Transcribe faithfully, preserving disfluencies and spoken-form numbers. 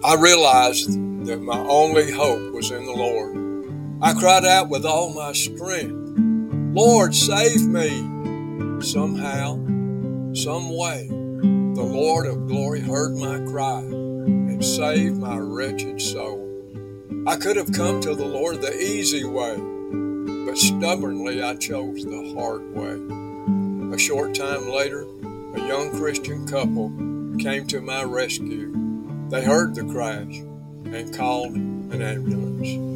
I realized that my only hope was in the Lord. I cried out with all my strength, "Lord, save me!" Somehow, some way, the Lord of glory heard my cry and saved my wretched soul. I could have come to the Lord the easy way, but stubbornly I chose the hard way. A short time later, a young Christian couple came to my rescue. They heard the crash and called an ambulance.